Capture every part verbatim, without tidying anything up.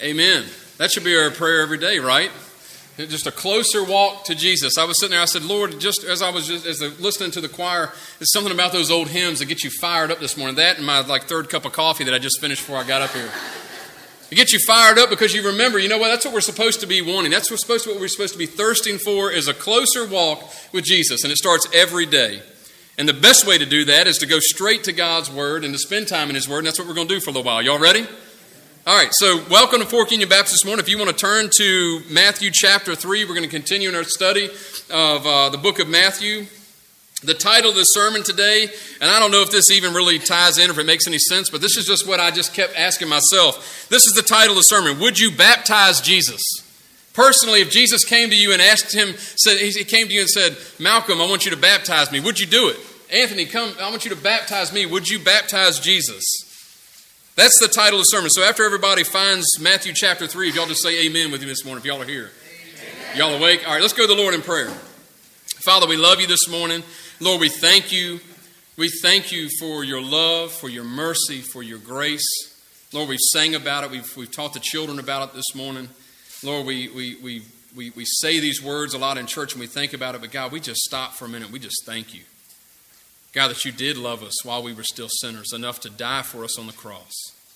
Amen. That should be our prayer every day, right? Just a closer walk to Jesus. I was sitting there, I said, Lord, just as I was just as the, listening to the choir, there's something about those old hymns that get you fired up this morning. That and my like third cup of coffee that I just finished before I got up here. It gets you fired up because you remember, you know what, that's what we're supposed to be wanting. That's what we're supposed to, what we're supposed to be thirsting for is a closer walk with Jesus. And it starts every day. And the best way to do that is to go straight to God's Word and to spend time in His Word. And that's what we're going to do for a little while. Y'all ready? All right, so welcome to Fork Union Baptist this morning. If you want to turn to Matthew chapter three, we're going to continue in our study of uh, the book of Matthew. The title of the sermon today, and I don't know if this even really ties in or if it makes any sense, but this is just what I just kept asking myself. This is the title of the sermon, Would You Baptize Jesus? Personally, if Jesus came to you and asked him, said he came to you and said, Malcolm, I want you to baptize me, would you do it? Anthony, come, I want you to baptize me, would you baptize Jesus? That's the title of the sermon. So after everybody finds Matthew chapter three, if y'all just say amen with me this morning, if y'all are here. Amen. Y'all awake? All right, let's go to the Lord in prayer. Father, we love you this morning. Lord, we thank you. We thank you for your love, for your mercy, for your grace. Lord, we've sang about it. We've, we've taught the children about it this morning. Lord, we, we, we, we, we say these words a lot in church and we think about it, but God, we just stop for a minute. We just thank you. God, that you did love us while we were still sinners, enough to die for us on the cross.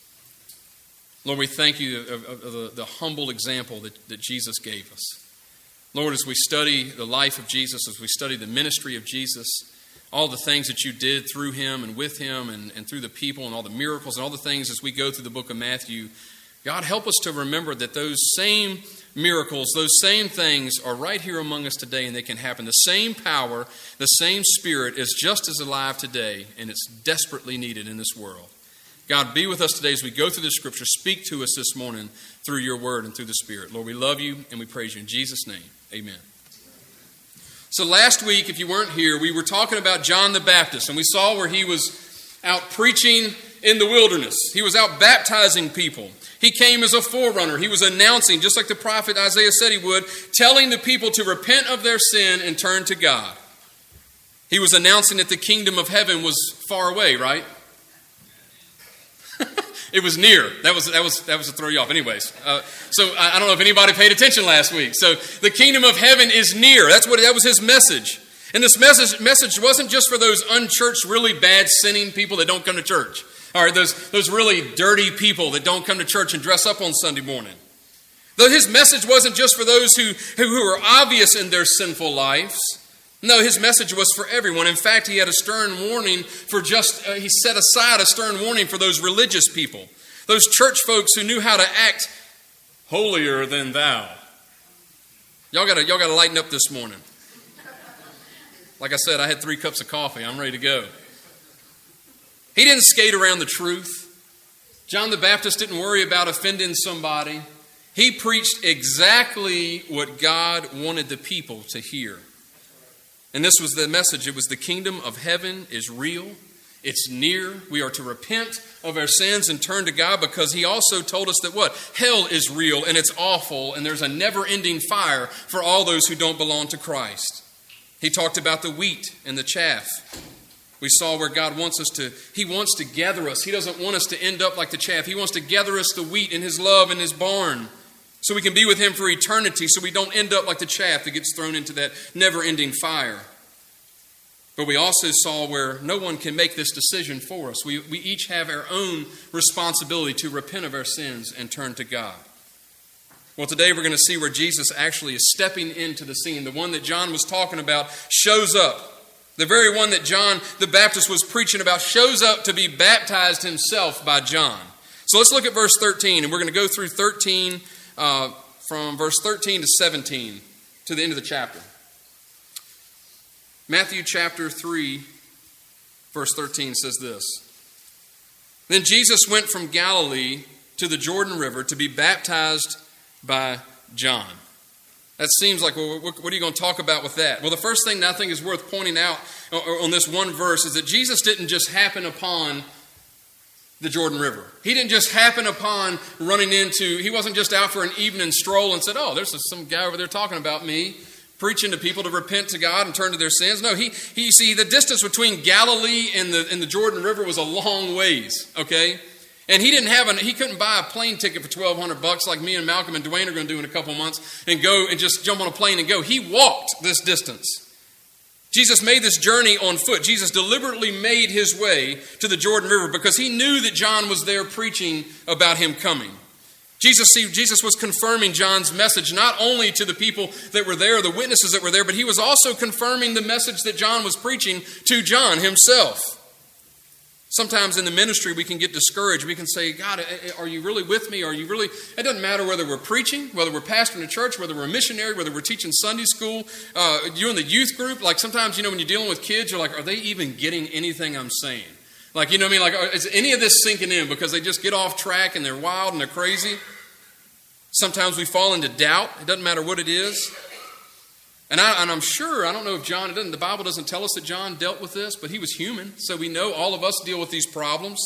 Lord, we thank you of, of, of the, the humble example that, that Jesus gave us. Lord, as we study the life of Jesus, as we study the ministry of Jesus, all the things that you did through him and with him and, and through the people and all the miracles and all the things as we go through the book of Matthew, God, help us to remember that those same miracles, those same things are right here among us today and they can happen. The same power, the same Spirit is just as alive today and it's desperately needed in this world. God, be with us today as we go through the Scripture. Speak to us this morning through your word and through the Spirit. Lord, we love you and we praise you. In Jesus' name, amen. So last week, if you weren't here, we were talking about John the Baptist, and we saw where he was out preaching in the wilderness. He was out baptizing people. He came as a forerunner. He was announcing, just like the prophet Isaiah said he would, telling the people to repent of their sin and turn to God. He was announcing that the kingdom of heaven was far away, right? It was near. That was that was that was to throw you off. Anyways, uh, so I, I don't know if anybody paid attention last week. So the kingdom of heaven is near. That's what that was his message. And this message message wasn't just for those unchurched, really bad, sinning people that don't come to church. All right, those those really dirty people that don't come to church and dress up on Sunday morning. Though his message wasn't just for those who who, who are obvious in their sinful lives. No, his message was for everyone. In fact, he had a stern warning for just, uh, he set aside a stern warning for those religious people, those church folks who knew how to act holier than thou. Y'all gotta, y'all gotta lighten up this morning. Like I said, I had three cups of coffee. I'm ready to go. He didn't skate around the truth. John the Baptist didn't worry about offending somebody. He preached exactly what God wanted the people to hear. And this was the message. It was the kingdom of heaven is real. It's near. We are to repent of our sins and turn to God, because he also told us that what? Hell is real and it's awful and there's a never-ending fire for all those who don't belong to Christ. He talked about the wheat and the chaff. We saw where God wants us to, he wants to gather us. He doesn't want us to end up like the chaff. He wants to gather us the wheat in his love in his barn, so we can be with him for eternity, so we don't end up like the chaff that gets thrown into that never-ending fire. But we also saw where no one can make this decision for us. We, we each have our own responsibility to repent of our sins and turn to God. Well, today we're going to see where Jesus actually is stepping into the scene. The one that John was talking about shows up. The very one that John the Baptist was preaching about shows up to be baptized himself by John. So let's look at verse thirteen, and we're going to go through thirteen Uh, from verse thirteen to seventeen to the end of the chapter. Matthew chapter three, verse thirteen says this. Then Jesus went from Galilee to the Jordan River to be baptized by John. That seems like, well, what are you going to talk about with that? Well, the first thing that I think is worth pointing out on this one verse is that Jesus didn't just happen upon the Jordan River. He didn't just happen upon running into, he wasn't just out for an evening stroll and said, oh, there's some guy over there talking about me, preaching to people to repent to God and turn to their sins. No, he, he you see, the distance between Galilee and the, and the Jordan River was a long ways, okay? And he didn't have an, he couldn't buy a plane ticket for twelve hundred bucks like me and Malcolm and Dwayne are going to do in a couple months and go and just jump on a plane and go. He walked this distance. Jesus made this journey on foot. Jesus deliberately made his way to the Jordan River because he knew that John was there preaching about him coming. Jesus, see, Jesus was confirming John's message not only to the people that were there, the witnesses that were there, but he was also confirming the message that John was preaching to John himself. Sometimes in the ministry we can get discouraged. We can say, God, are you really with me? Are you really? It doesn't matter whether we're preaching, whether we're pastoring a church, whether we're a missionary, whether we're teaching Sunday school, uh, you're in the youth group. Like sometimes, you know, when you're dealing with kids, you're like, are they even getting anything I'm saying? Like, you know what I mean? Like, is any of this sinking in? Because they just get off track and they're wild and they're crazy. Sometimes we fall into doubt. It doesn't matter what it is. And, I, and I'm sure, I don't know if John, it doesn't, the Bible doesn't tell us that John dealt with this, but he was human. So we know all of us deal with these problems.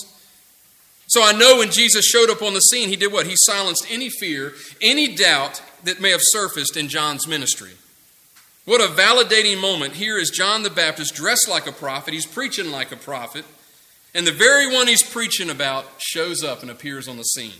So I know when Jesus showed up on the scene, he did what? He silenced any fear, any doubt that may have surfaced in John's ministry. What a validating moment. Here is John the Baptist dressed like a prophet. He's preaching like a prophet. And the very one he's preaching about shows up and appears on the scene.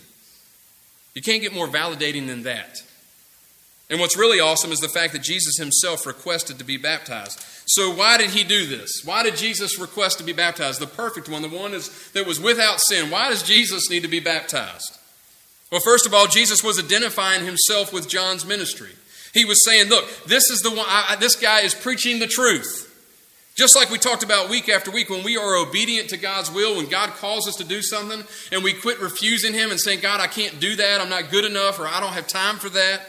You can't get more validating than that. And what's really awesome is the fact that Jesus himself requested to be baptized. So why did he do this? Why did Jesus request to be baptized? The perfect one, the one is, that was without sin. Why does Jesus need to be baptized? Well, first of all, Jesus was identifying himself with John's ministry. He was saying, look, this is the one, I, this guy is preaching the truth. Just like we talked about week after week, when we are obedient to God's will, when God calls us to do something, and we quit refusing him and saying, God, I can't do that, I'm not good enough, or I don't have time for that.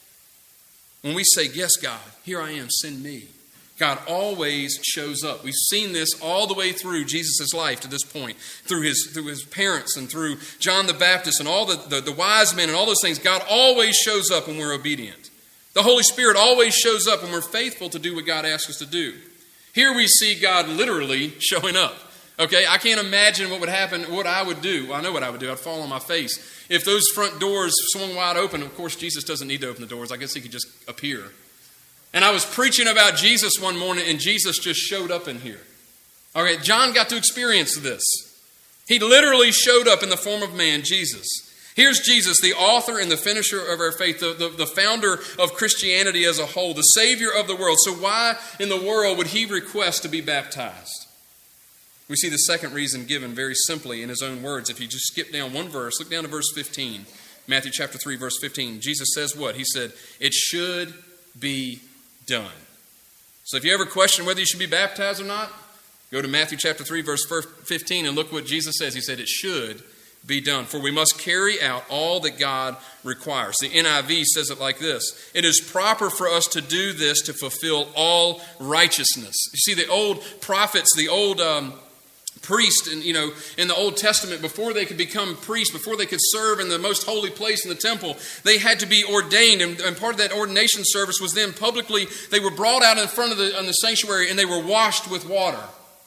When we say, yes, God, here I am, send me, God always shows up. We've seen this all the way through Jesus' life to this point, through his, through his parents and through John the Baptist and all the, the, the wise men and all those things. God always shows up when we're obedient. The Holy Spirit always shows up when we're faithful to do what God asks us to do. Here we see God literally showing up. Okay, I can't imagine what would happen, what I would do. Well, I know what I would do. I'd fall on my face. If those front doors swung wide open, of course, Jesus doesn't need to open the doors. I guess he could just appear. And I was preaching about Jesus one morning, and Jesus just showed up in here. All right, John got to experience this. He literally showed up in the form of man, Jesus. Here's Jesus, the author and the finisher of our faith, the, the, the founder of Christianity as a whole, the Savior of the world. So why in the world would he request to be baptized? We see the second reason given very simply in his own words. If you just skip down one verse, look down to verse fifteen. Matthew chapter three, verse fifteen. Jesus says what? He said, it should be done. So if you ever question whether you should be baptized or not, go to Matthew chapter three, verse fifteen, and look what Jesus says. He said, it should be done. For we must carry out all that God requires. The N I V says it like this. It is proper for us to do this to fulfill all righteousness. You see, the old prophets, the old um, priests, and you know, in the Old Testament, before they could become priests, before they could serve in the most holy place in the temple, they had to be ordained. And, and part of that ordination service was then publicly, they were brought out in front of the, in the sanctuary and they were washed with water.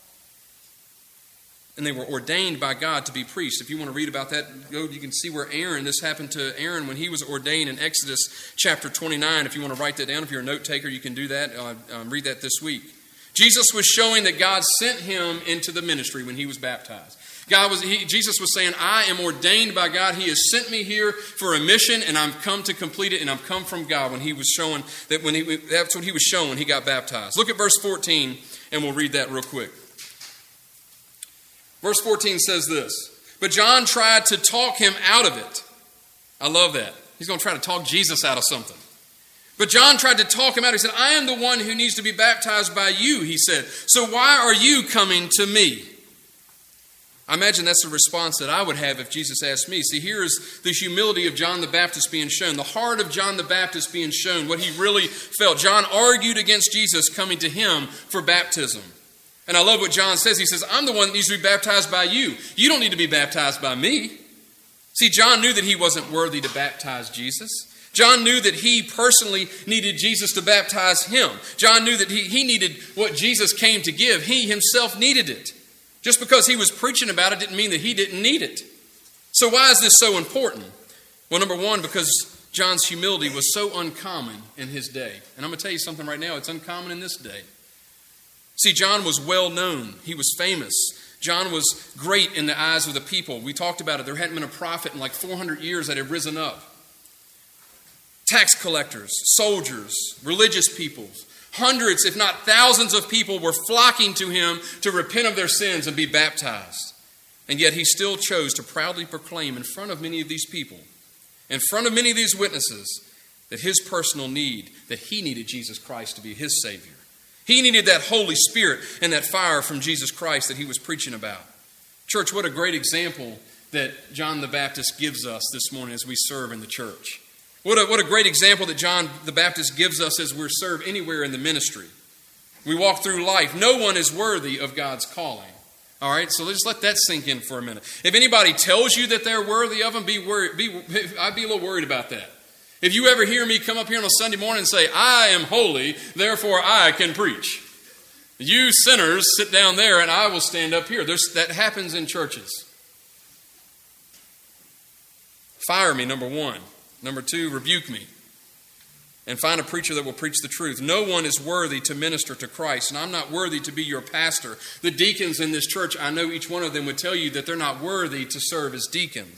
And they were ordained by God to be priests. If you want to read about that, go. You can see where Aaron, this happened to Aaron when he was ordained in Exodus chapter twenty-nine. If you want to write that down, if you're a note taker, you can do that. Uh, um, read that this week. Jesus was showing that God sent him into the ministry when he was baptized. God was, he, Jesus was saying, I am ordained by God. He has sent me here for a mission, and I'm come to complete it, and I'm come from God. When he was showing that, when he that's what he was showing when he got baptized. Look at verse fourteen, and we'll read that real quick. Verse fourteen says this, but John tried to talk him out of it. I love that. He's going to try to talk Jesus out of something. But John tried to talk him out. He said, I am the one who needs to be baptized by you, he said. So why are you coming to me? I imagine that's the response that I would have if Jesus asked me. See, here is the humility of John the Baptist being shown, the heart of John the Baptist being shown, what he really felt. John argued against Jesus coming to him for baptism. And I love what John says. He says, I'm the one that needs to be baptized by you. You don't need to be baptized by me. See, John knew that he wasn't worthy to baptize Jesus. John knew that he personally needed Jesus to baptize him. John knew that he, he needed what Jesus came to give. He himself needed it. Just because he was preaching about it didn't mean that he didn't need it. So why is this so important? Well, number one, because John's humility was so uncommon in his day. And I'm going to tell you something right now. It's uncommon in this day. See, John was well known. He was famous. John was great in the eyes of the people. We talked about it. There hadn't been a prophet in like four hundred years that had risen up. Tax collectors, soldiers, religious peoples, hundreds, if not thousands of people were flocking to him to repent of their sins and be baptized. And yet he still chose to proudly proclaim in front of many of these people, in front of many of these witnesses, that his personal need, that he needed Jesus Christ to be his Savior. He needed that Holy Spirit and that fire from Jesus Christ that he was preaching about. Church, what a great example that John the Baptist gives us this morning as we serve in the church. What a, what a great example that John the Baptist gives us as we serve anywhere in the ministry. We walk through life. No one is worthy of God's calling. All right, so let's let that sink in for a minute. If anybody tells you that they're worthy of them, be worried. Be, I'd be a little worried about that. If you ever hear me come up here on a Sunday morning and say, I am holy, therefore I can preach. You sinners sit down there and I will stand up here. There's, that happens in churches. Fire me, number one. Number two, rebuke me. And find a preacher that will preach the truth. No one is worthy to minister to Christ, and I'm not worthy to be your pastor. The deacons in this church, I know each one of them would tell you that they're not worthy to serve as deacons.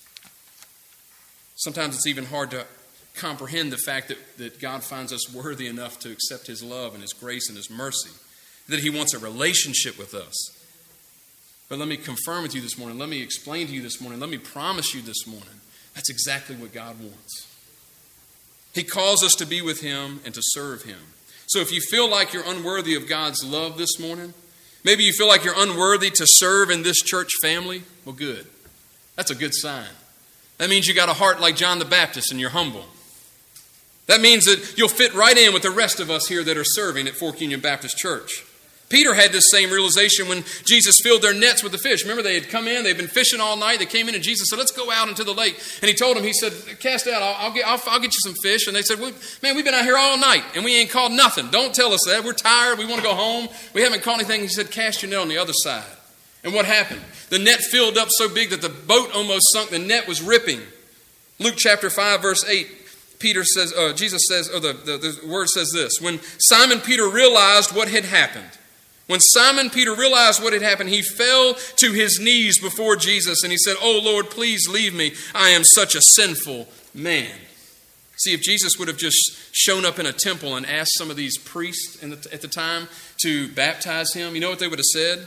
Sometimes it's even hard to comprehend the fact that, that God finds us worthy enough to accept his love and his grace and his mercy, that he wants a relationship with us. But let me confirm with you this morning, let me explain to you this morning, let me promise you this morning, that's exactly what God wants. He calls us to be with him and to serve him. So if you feel like you're unworthy of God's love this morning, maybe you feel like you're unworthy to serve in this church family, well, good. That's a good sign. That means you got a heart like John the Baptist and you're humble. That means that you'll fit right in with the rest of us here that are serving at Fork Union Baptist Church. Peter had this same realization when Jesus filled their nets with the fish. Remember, they had come in, they'd been fishing all night. They came in and Jesus said, let's go out into the lake. And he told them, he said, cast out, I'll, I'll, get, I'll, I'll get you some fish. And they said, well, man, we've been out here all night and we ain't caught nothing. Don't tell us that. We're tired. We want to go home. We haven't caught anything. He said, cast your net on the other side. And what happened? The net filled up so big that the boat almost sunk. The net was ripping. Luke chapter five, verse eight. Peter says, uh, Jesus says, or the, the, the word says this, when Simon Peter realized what had happened, when Simon Peter realized what had happened, he fell to his knees before Jesus and he said, oh Lord, please leave me. I am such a sinful man. See, if Jesus would have just shown up in a temple and asked some of these priests in the, at the time to baptize him, you know what they would have said?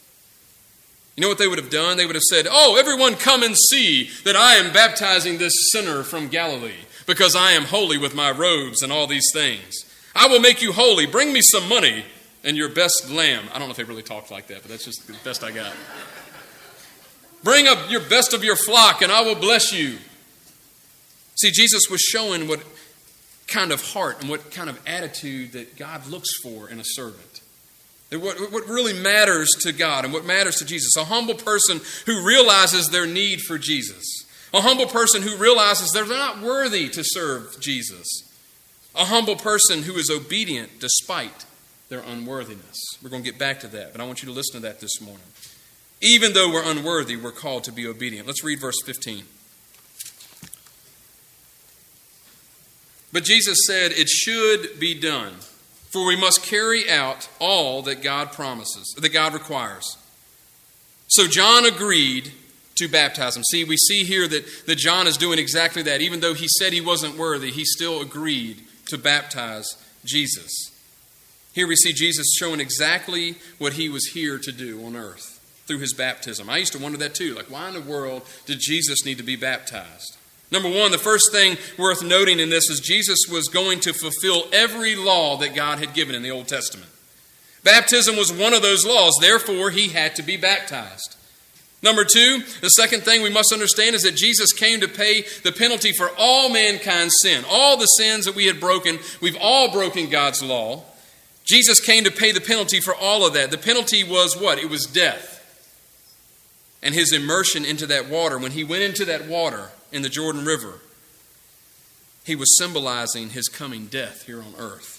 You know what they would have done? They would have said, oh, everyone come and see that I am baptizing this sinner from Galilee, because I am holy with my robes and all these things. I will make you holy. Bring me some money and your best lamb. I don't know if they really talked like that, but that's just the best I got. Bring up your best of your flock and I will bless you. See, Jesus was showing what kind of heart and what kind of attitude that God looks for in a servant. What, what really matters to God and what matters to Jesus. A humble person who realizes their need for Jesus. A humble person who realizes they're not worthy to serve Jesus. A humble person who is obedient despite their unworthiness. We're going to get back to that, but I want you to listen to that this morning. Even though we're unworthy, we're called to be obedient. Let's read verse fifteen. But Jesus said, it should be done, for we must carry out all that God promises, that God requires. So John agreed to baptize him. See, we see here that, that John is doing exactly that. Even though he said he wasn't worthy, he still agreed to baptize Jesus. Here we see Jesus showing exactly what he was here to do on earth through his baptism. I used to wonder that too. Like, why in the world did Jesus need to be baptized? Number one, the first thing worth noting in this is Jesus was going to fulfill every law that God had given in the Old Testament. Baptism was one of those laws. Therefore, he had to be baptized. Number two, the second thing we must understand is that Jesus came to pay the penalty for all mankind's sin. All the sins that we had broken, we've all broken God's law. Jesus came to pay the penalty for all of that. The penalty was what? It was death. And his immersion into that water, when he went into that water in the Jordan River, he was symbolizing his coming death here on earth.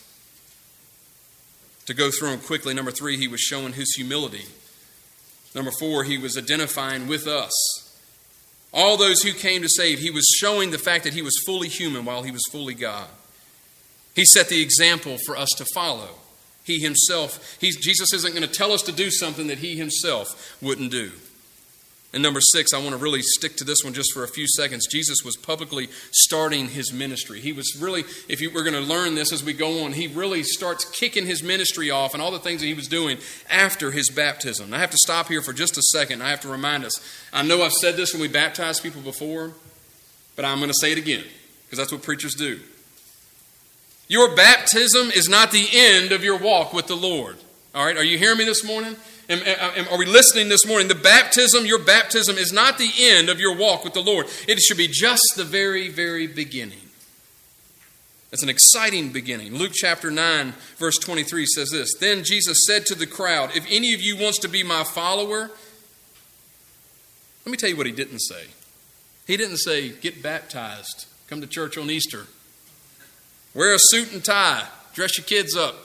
To go through them quickly, number three, he was showing his humility. Number four, he was identifying with us. All those who came to save, he was showing the fact that he was fully human while he was fully God. He set the example for us to follow. He himself, he's, Jesus isn't going to tell us to do something that he himself wouldn't do. And number six, I want to really stick to this one just for a few seconds. Jesus was publicly starting his ministry. He was really, if you, we're going to learn this as we go on, he really starts kicking his ministry off and all the things that he was doing after his baptism. And I have to stop here for just a second. I have to remind us. I know I've said this when we baptize people before, but I'm going to say it again because that's what preachers do. Your baptism is not the end of your walk with the Lord. All right, are you hearing me this morning? Am, am, are we listening this morning? The baptism, your baptism is not the end of your walk with the Lord. It should be just the very, very beginning. It's an exciting beginning. Luke chapter nine, verse twenty-three says this. Then Jesus said to the crowd, if any of you wants to be my follower, let me tell you what he didn't say. He didn't say, get baptized, come to church on Easter, wear a suit and tie, dress your kids up.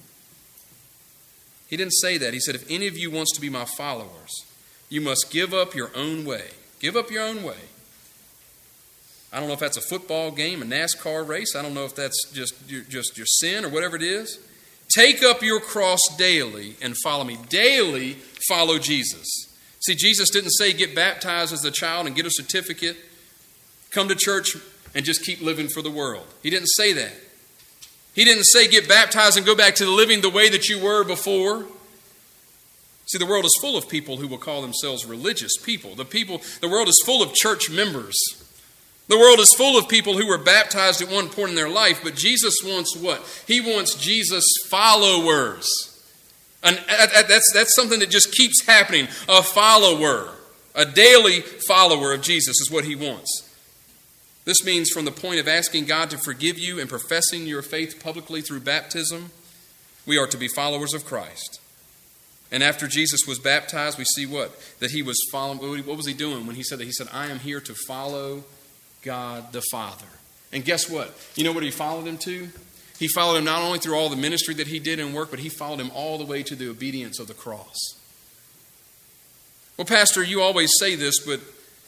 He didn't say that. He said, if any of you wants to be my followers, you must give up your own way. Give up your own way. I don't know if that's a football game, a NASCAR race. I don't know if that's just your, just your sin or whatever it is. Take up your cross daily and follow me. Daily follow Jesus. See, Jesus didn't say get baptized as a child and get a certificate, come to church and just keep living for the world. He didn't say that. He didn't say get baptized and go back to living the way that you were before. See, the world is full of people who will call themselves religious people. The people, the world is full of church members. The world is full of people who were baptized at one point in their life, but Jesus wants what? He wants Jesus' followers. And that's, that's something that just keeps happening. A follower, a daily follower of Jesus is what he wants. This means from the point of asking God to forgive you and professing your faith publicly through baptism, we are to be followers of Christ. And after Jesus was baptized, we see what? That he was following. What was he doing when he said that? He said, I am here to follow God the Father. And guess what? You know what he followed him to? He followed him not only through all the ministry that he did in work, but he followed him all the way to the obedience of the cross. Well, Pastor, you always say this, but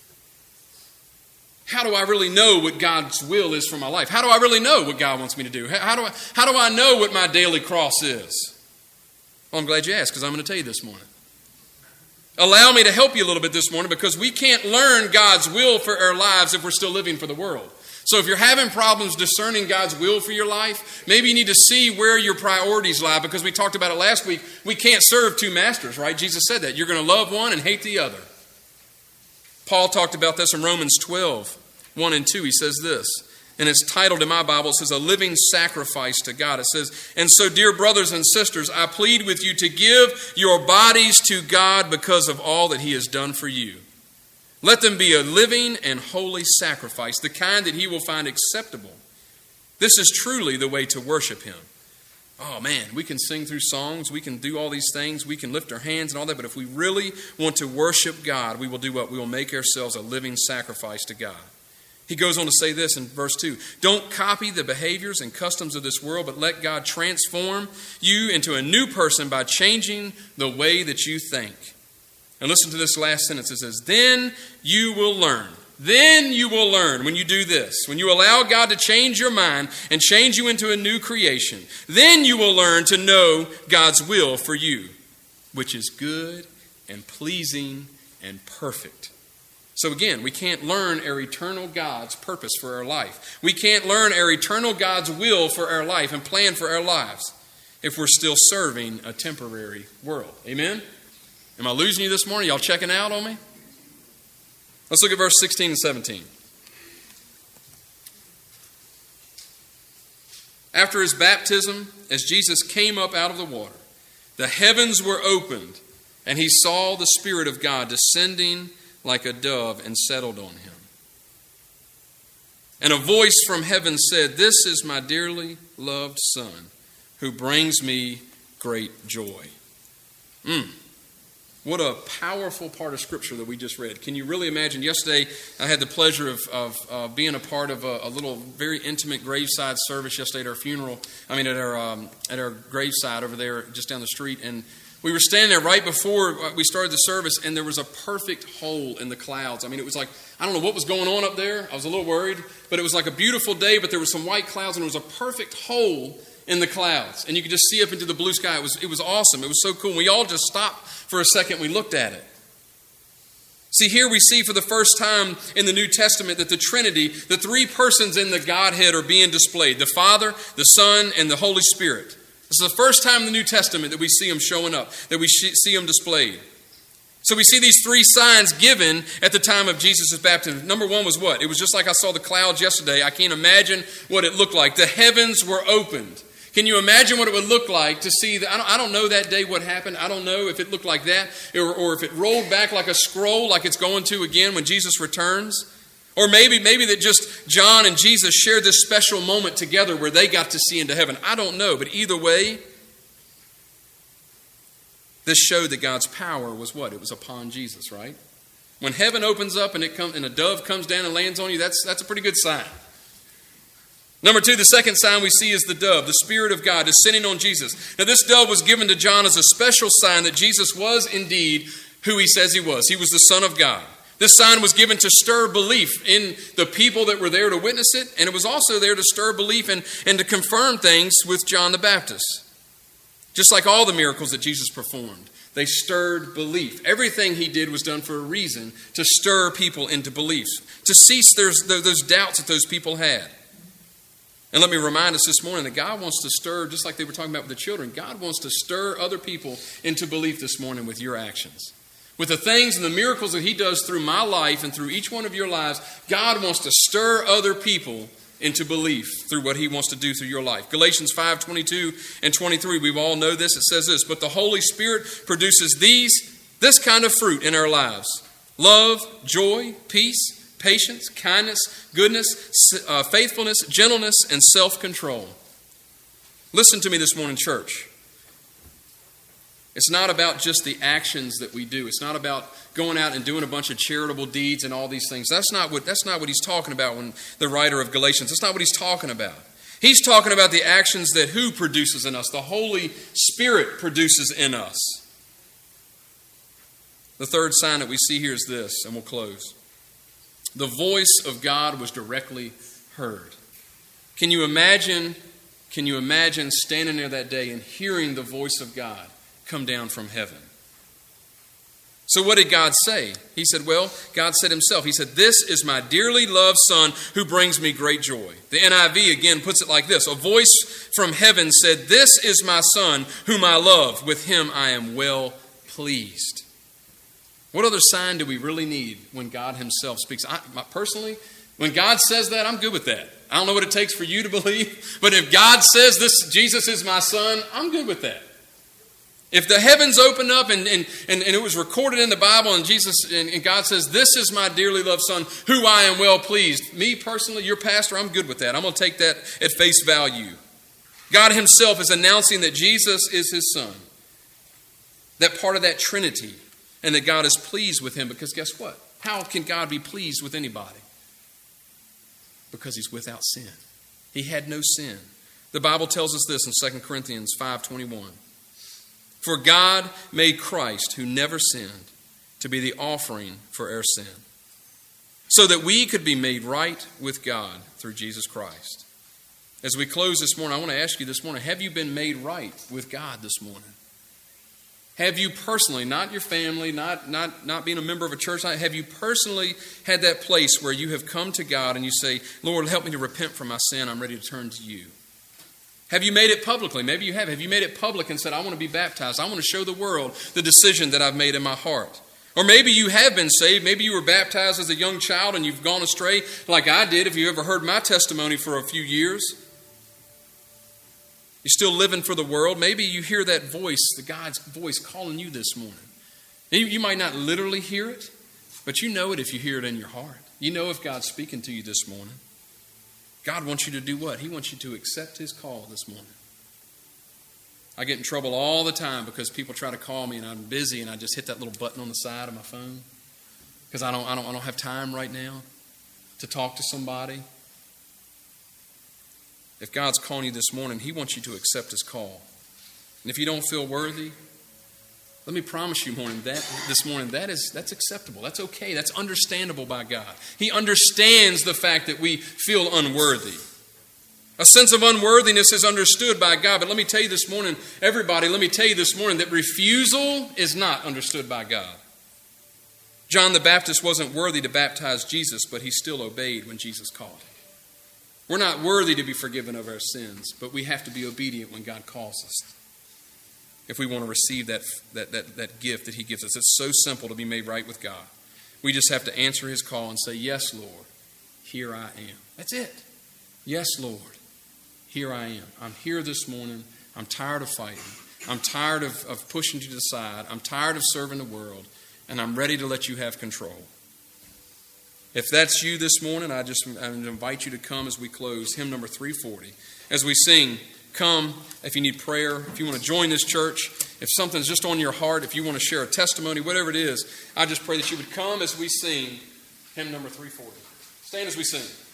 how do I really know what God's will is for my life? How do I really know what God wants me to do? How do I, how do I know what my daily cross is? Well, I'm glad you asked, because I'm going to tell you this morning. Allow me to help you a little bit this morning, because we can't learn God's will for our lives if we're still living for the world. So if you're having problems discerning God's will for your life, maybe you need to see where your priorities lie, because we talked about it last week. We can't serve two masters, right? Jesus said that. You're going to love one and hate the other. Paul talked about this in Romans twelve, one and two. He says this, and it's titled in my Bible, it says, a living sacrifice to God. It says, and so, dear brothers and sisters, I plead with you to give your bodies to God because of all that he has done for you. Let them be a living and holy sacrifice, the kind that he will find acceptable. This is truly the way to worship him. Oh man, we can sing through songs, we can do all these things, we can lift our hands and all that, but if we really want to worship God, we will do what? We will make ourselves a living sacrifice to God. He goes on to say this in verse two. Don't copy the behaviors and customs of this world, but let God transform you into a new person by changing the way that you think. And listen to this last sentence. It says, then you will learn. Then you will learn when you do this. When you allow God to change your mind and change you into a new creation, then you will learn to know God's will for you, which is good and pleasing and perfect. So again, we can't learn our eternal God's purpose for our life. We can't learn our eternal God's will for our life and plan for our lives if we're still serving a temporary world. Amen? Am I losing you this morning? Y'all checking out on me? Let's look at verse sixteen and seventeen. After his baptism, as Jesus came up out of the water, the heavens were opened, and he saw the Spirit of God descending like a dove and settled on him. And a voice from heaven said, this is my dearly loved Son, who brings me great joy. Mm. What a powerful part of Scripture that we just read. Can you really imagine? Yesterday, I had the pleasure of, of uh, being a part of a, a little very intimate graveside service yesterday at our funeral. I mean, at our um, at our graveside over there just down the street. And we were standing there right before we started the service, and there was a perfect hole in the clouds. I mean, it was like, I don't know what was going on up there. I was a little worried. But it was like a beautiful day, but there were some white clouds, and there was a perfect hole in the clouds. And you could just see up into the blue sky. It was, it was awesome. It was so cool. We all just stopped for a second. We looked at it. See, here we see for the first time in the New Testament that the Trinity, the three persons in the Godhead, are being displayed. The Father, the Son, and the Holy Spirit. This is the first time in the New Testament that we see them showing up, that we see them displayed. So we see these three signs given at the time of Jesus' baptism. Number one was what? It was just like I saw the clouds yesterday. I can't imagine what it looked like. The heavens were opened. Can you imagine what it would look like to see that? I don't, I don't know that day what happened. I don't know if it looked like that or, or if it rolled back like a scroll like it's going to again when Jesus returns. Or maybe, maybe that just John and Jesus shared this special moment together where they got to see into heaven. I don't know, but either way, this showed that God's power was what? It was upon Jesus, right? When heaven opens up and it comes and a dove comes down and lands on you, that's, that's a pretty good sign. Number two, the second sign we see is the dove. The Spirit of God descending on Jesus. Now, this dove was given to John as a special sign that Jesus was indeed who he says he was. He was the Son of God. This sign was given to stir belief in the people that were there to witness it, and it was also there to stir belief and, and to confirm things with John the Baptist. Just like all the miracles that Jesus performed, they stirred belief. Everything he did was done for a reason, to stir people into beliefs, to cease those, those doubts that those people had. And let me remind us this morning that God wants to stir, just like they were talking about with the children, God wants to stir other people into belief this morning with your actions. With the things and the miracles that he does through my life and through each one of your lives, God wants to stir other people into belief through what he wants to do through your life. Galatians five twenty-two and twenty-three, we all know this. It says this, but the Holy Spirit produces these, this kind of fruit in our lives. Love, joy, peace, patience, kindness, goodness, uh, faithfulness, gentleness, and self-control. Listen to me this morning, church. It's not about just the actions that we do. It's not about going out and doing a bunch of charitable deeds and all these things. That's not what, that's not what he's talking about when the writer of Galatians. That's not what he's talking about. He's talking about the actions that who produces in us? The Holy Spirit produces in us. The third sign that we see here is this, and we'll close. The voice of God was directly heard. Can you imagine, can you imagine standing there that day and hearing the voice of God come down from heaven? So what did God say? He said, well, God said himself. He said, this is my dearly loved Son who brings me great joy. The N I V again puts it like this. A voice from heaven said, this is my Son whom I love. With him I am well pleased. What other sign do we really need when God himself speaks? I, personally, when God says that, I'm good with that. I don't know what it takes for you to believe, but if God says this, Jesus is my Son, I'm good with that. If the heavens open up and, and, and, and it was recorded in the Bible and Jesus and, and God says, this is my dearly loved Son, who I am well pleased. Me personally, your pastor, I'm good with that. I'm going to take that at face value. God himself is announcing that Jesus is his Son. That part of that Trinity. And that God is pleased with him, because guess what? How can God be pleased with anybody? Because he's without sin. He had no sin. The Bible tells us this in Second Corinthians five twenty-one. For God made Christ, who never sinned, to be the offering for our sin, so that we could be made right with God through Jesus Christ. As we close this morning, I want to ask you this morning, have you been made right with God this morning? Have you personally, not your family, not, not, not being a member of a church, have you personally had that place where you have come to God and you say, Lord, help me to repent from my sin. I'm ready to turn to you. Have you made it publicly? Maybe you have. Have you made it public and said, I want to be baptized. I want to show the world the decision that I've made in my heart. Or maybe you have been saved. Maybe you were baptized as a young child and you've gone astray like I did. If you ever heard my testimony for a few years, you're still living for the world. Maybe you hear that voice, the God's voice calling you this morning. You, you might not literally hear it, but you know it if you hear it in your heart. You know if God's speaking to you this morning. God wants you to do what? He wants you to accept his call this morning. I get in trouble all the time because people try to call me and I'm busy and I just hit that little button on the side of my phone because I don't, I don't, I don't have time right now to talk to somebody. If God's calling you this morning, he wants you to accept his call. And if you don't feel worthy, let me promise you morning, that, this morning, that is, that's acceptable. That's okay. That's understandable by God. He understands the fact that we feel unworthy A sense of unworthiness is understood by God. But let me tell you this morning, everybody, let me tell you this morning that refusal is not understood by God. John the Baptist wasn't worthy to baptize Jesus, but he still obeyed when Jesus called him. We're not worthy to be forgiven of our sins, but we have to be obedient when God calls us if we want to receive that, that, that, that gift that he gives us. It's so simple to be made right with God. We just have to answer his call and say, yes, Lord, here I am. That's it. Yes, Lord, here I am. I'm here this morning. I'm tired of fighting. I'm tired of, of pushing you to the side. I'm tired of serving the world, and I'm ready to let you have control. If that's you this morning, I just I invite you to come as we close hymn number three forty. As we sing, come. If you need prayer, if you want to join this church, if something's just on your heart, if you want to share a testimony, whatever it is, I just pray that you would come as we sing hymn number three forty. Stand as we sing.